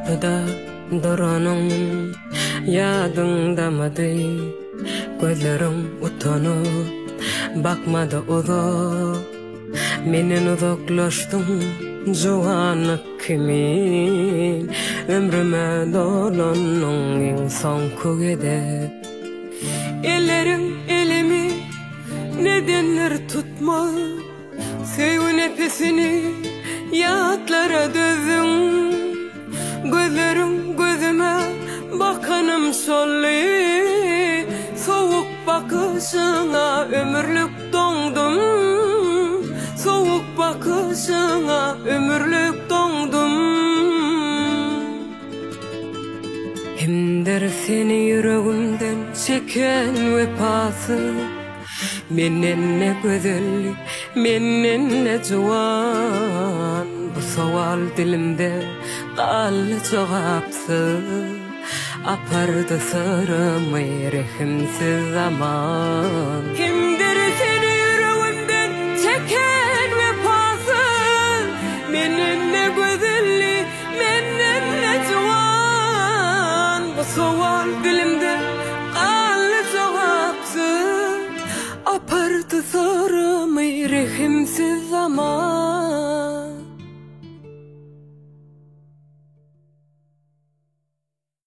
kapıda duranın yadındamadı. Gözlerim utanıp bakmadı uzak. Menen uzaklaştım juwanlyk kimin. Ömrüme dolanın en son kugede. Ellerim elimi nedenler tutma. Sevgi nefesini yatlara dövdüm. Gözlerim gözüme bakanım solli. Soğuk bakışına ömürlük dondum. Soğuk bakışına ömürlük dondum. Kimdir seni yüreğimden çeken vefası. Menen ne güzellik, menen ne juwan. Bu sowal dilimde qaly cevapsız. Apardı sırrımı rehimsiz zaman. Kimdir seni yüreğimden çeken vefasız. Menen ne güzellik, menen ne juwan. Bu sowal dilimde qaly cevapsız. Apardı sırrımı rehimsiz